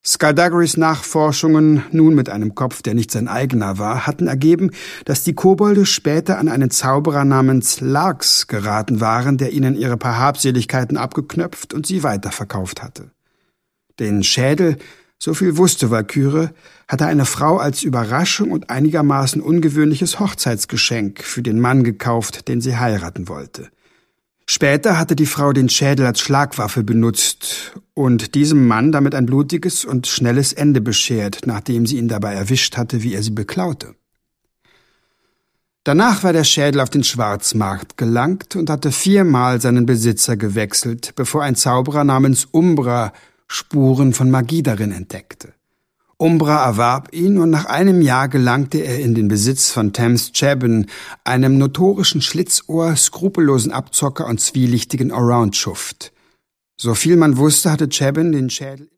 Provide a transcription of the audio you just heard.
Skullduggerys Nachforschungen, nun mit einem Kopf, der nicht sein eigener war, hatten ergeben, dass die Kobolde später an einen Zauberer namens Larx geraten waren, der ihnen ihre paar Habseligkeiten abgeknöpft und sie weiterverkauft hatte. Den Schädel, so viel wusste Walküre, hatte eine Frau als Überraschung und einigermaßen ungewöhnliches Hochzeitsgeschenk für den Mann gekauft, den sie heiraten wollte. Später hatte die Frau den Schädel als Schlagwaffe benutzt und diesem Mann damit ein blutiges und schnelles Ende beschert, nachdem sie ihn dabei erwischt hatte, wie er sie beklaute. Danach war der Schädel auf den Schwarzmarkt gelangt und hatte 4-mal seinen Besitzer gewechselt, bevor ein Zauberer namens Umbra Spuren von Magie darin entdeckte. Umbra erwarb ihn und nach einem Jahr gelangte er in den Besitz von Thames Chebin, einem notorischen Schlitzohr, skrupellosen Abzocker und zwielichtigen Allround-Schuft. So viel man wusste, hatte Chebin den Schädel